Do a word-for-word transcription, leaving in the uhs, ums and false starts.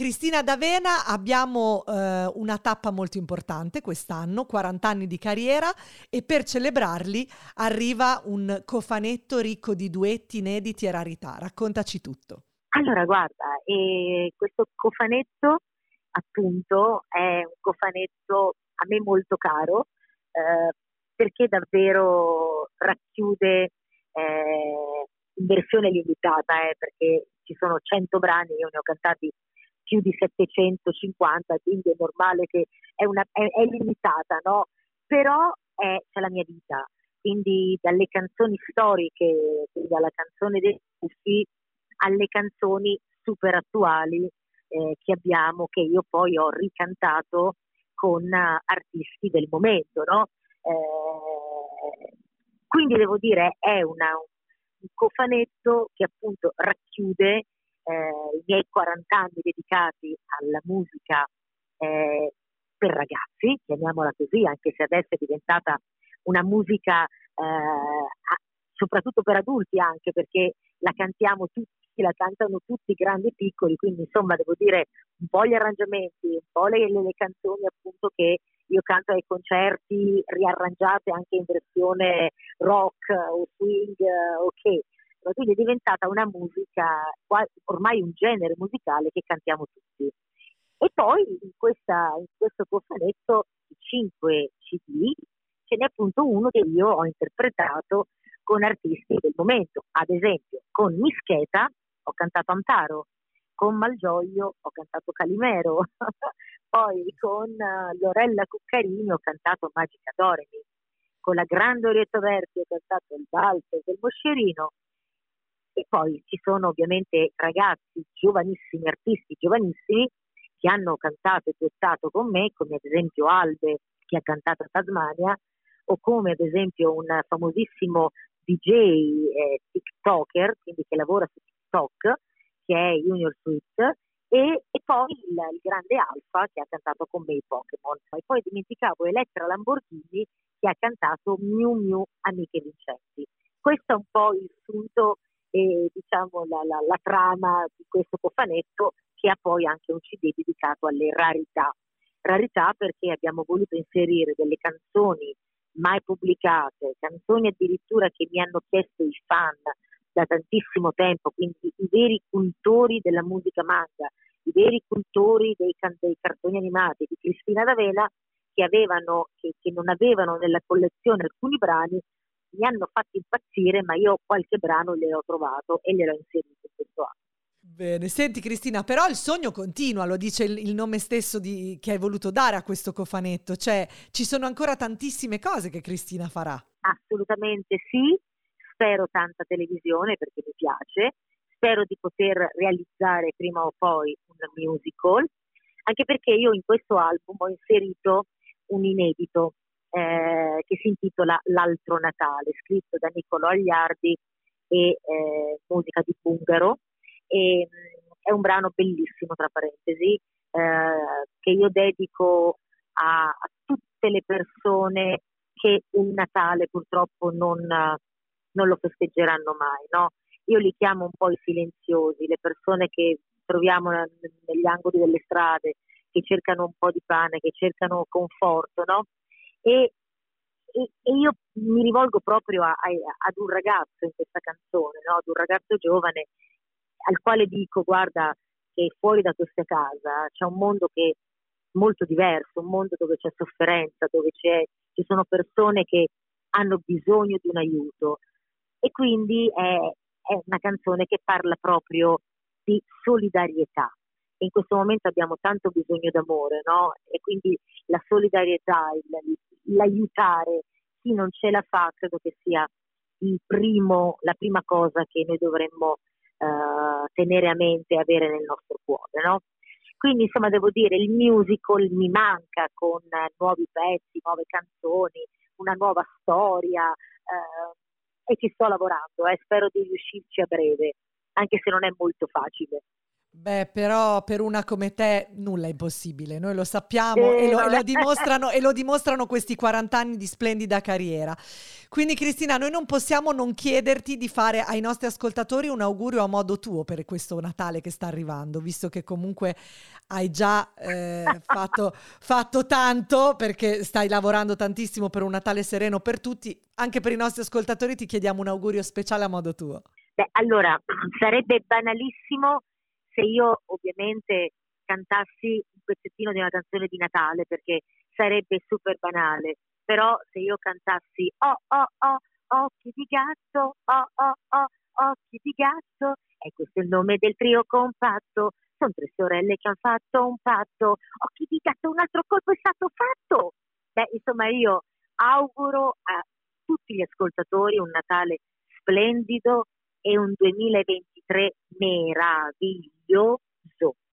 Cristina D'Avena, abbiamo eh, una tappa molto importante quest'anno, quaranta anni di carriera, e per celebrarli arriva un cofanetto ricco di duetti inediti e rarità. Raccontaci tutto. Allora, guarda, eh, questo cofanetto appunto è un cofanetto a me molto caro, eh, perché davvero racchiude eh, in versione limitata, eh, perché ci sono cento brani, io ne ho cantati più di settecentocinquanta, quindi è normale che è, una, è, è limitata, no? Però è, c'è la mia vita, quindi dalle canzoni storiche, quindi dalla canzone dei Puffi alle canzoni super attuali eh, che abbiamo, che io poi ho ricantato con uh, artisti del momento, no? Eh, quindi devo dire è una, un cofanetto che appunto racchiude eh, i miei quaranta anni dedicati alla musica eh, per ragazzi, chiamiamola così, anche se adesso è diventata una musica eh, soprattutto per adulti, anche perché la cantiamo tutti, la cantano tutti, grandi e piccoli, quindi insomma devo dire un po' gli arrangiamenti, un po' le, le, le canzoni appunto che io canto ai concerti, riarrangiate anche in versione rock o swing, ok, quindi è diventata una musica, ormai un genere musicale che cantiamo tutti. E poi in, questa, in questo cofanetto di cinque C D ce n'è appunto uno che io ho interpretato con artisti del momento, ad esempio con Mischeta ho cantato Amparo, con Malgioglio ho cantato Calimero, poi con uh, Lorella Cuccarini ho cantato Magica Doremi, con la grande Orietta Berti ho cantato Il Valzer del Moscerino, e poi ci sono ovviamente ragazzi giovanissimi, artisti giovanissimi che hanno cantato e duettato con me, come ad esempio Albe che ha cantato Tasmania, o come ad esempio un famosissimo D J eh, TikToker, quindi che lavora su TikTok, che è Junior Sweet, e, e poi il, il grande Alfa che ha cantato con me i Pokémon. E poi dimenticavo Elettra Lamborghini che ha cantato Miu Miu Amiche Vincenti. Questo è un po' il sunto e diciamo la, la, la trama di questo cofanetto, che ha poi anche un C D dedicato alle rarità. Rarità perché abbiamo voluto inserire delle canzoni mai pubblicate, canzoni addirittura che mi hanno chiesto i fan da tantissimo tempo, quindi i veri cultori della musica manga, i veri cultori dei, can- dei cartoni animati di Cristina D'Avena, che avevano, che, che non avevano nella collezione alcuni brani, mi hanno fatto impazzire, ma io qualche brano le ho trovato e le ho inserito in questo anno. Bene, senti Cristina, però il sogno continua, lo dice il, il nome stesso di, che hai voluto dare a questo cofanetto, cioè ci sono ancora tantissime cose che Cristina farà. Assolutamente sì, spero tanta televisione perché mi piace, spero di poter realizzare prima o poi un musical, anche perché io in questo album ho inserito un inedito eh, che si intitola L'altro Natale, scritto da Niccolò Agliardi e eh, musica di Bungaro. E, mh, è un brano bellissimo, tra parentesi, eh, che io dedico a, a tutte le persone che un Natale purtroppo non, non lo festeggeranno mai, no? Io li chiamo un po' i silenziosi, le persone che troviamo negli angoli delle strade, che cercano un po' di pane, che cercano conforto, no? E, e, e io mi rivolgo proprio a, a, ad un ragazzo in questa canzone, no? Ad un ragazzo giovane al quale dico: guarda che fuori da questa casa c'è un mondo che è molto diverso, un mondo dove c'è sofferenza, dove c'è, ci sono persone che hanno bisogno di un aiuto, e quindi è, è una canzone che parla proprio di solidarietà. In questo momento abbiamo tanto bisogno d'amore, no? E quindi la solidarietà, il, l'aiutare chi non ce la fa, credo che sia il primo, la prima cosa che noi dovremmo Uh, tenere a mente e avere nel nostro cuore, no? Quindi insomma devo dire il musical mi manca, con uh, nuovi pezzi, nuove canzoni, una nuova storia, uh, e ci sto lavorando, eh. Spero di riuscirci a breve, anche se non è molto facile. Beh, però per una come te nulla è impossibile, noi lo sappiamo e Eh, lo, e vabbè. lo dimostrano, e lo dimostrano questi quaranta anni di splendida carriera. Quindi Cristina, noi non possiamo non chiederti di fare ai nostri ascoltatori un augurio a modo tuo per questo Natale che sta arrivando, visto che comunque hai già eh, fatto, fatto tanto, perché stai lavorando tantissimo per un Natale sereno per tutti. Anche per i nostri ascoltatori ti chiediamo un augurio speciale a modo tuo. Beh, allora, sarebbe banalissimo se io ovviamente cantassi un pezzettino di una canzone di Natale, perché sarebbe super banale, però se io cantassi oh oh oh, occhi di gatto, oh oh oh, occhi di gatto, e questo è il nome del trio compatto, sono tre sorelle che hanno fatto un patto, occhi di gatto, un altro colpo è stato fatto. Beh, insomma, io auguro a tutti gli ascoltatori un Natale splendido e un duemilaventitré meraviglioso.